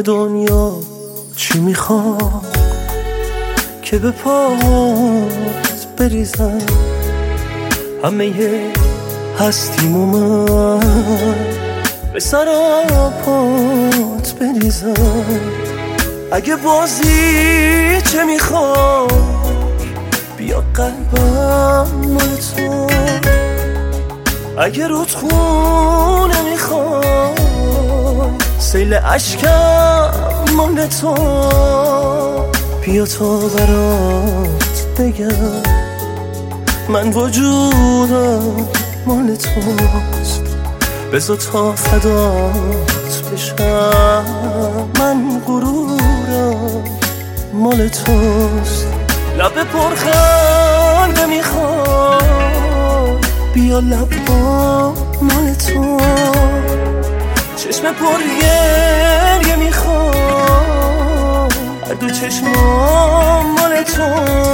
دنیا چی میخوام که به پات بریزم همه هستیم و من به سر پات بریزم. اگه بازی چه میخوام بیا قلبم مال تو، اگه رود خونه میخوام سیل عشقم مال تو، بیا تا برات بگم من وجودم مال توست، بذار تا فدات بشم من غرورم مال توست. لب پرخنده میخوام بیا لبا مال تو، چشم پر گریه میخوام هر دو چشمام مال تو.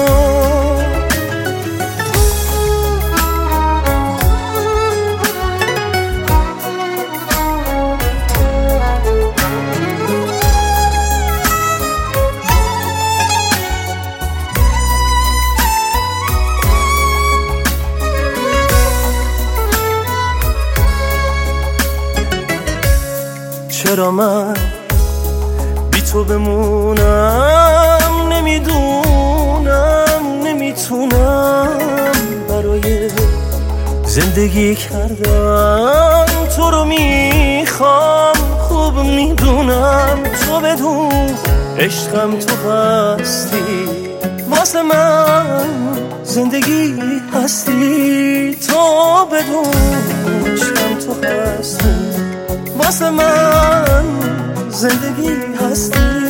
چرا من بی تو بمونم نمیدونم، نمیتونم برای زندگی کردم تو رو میخوام، خوب میدونم تو بدون عشقم تو هستی واسه من زندگی هستی، تو بدون عشقم تو هستی واسه من زندگی هستی.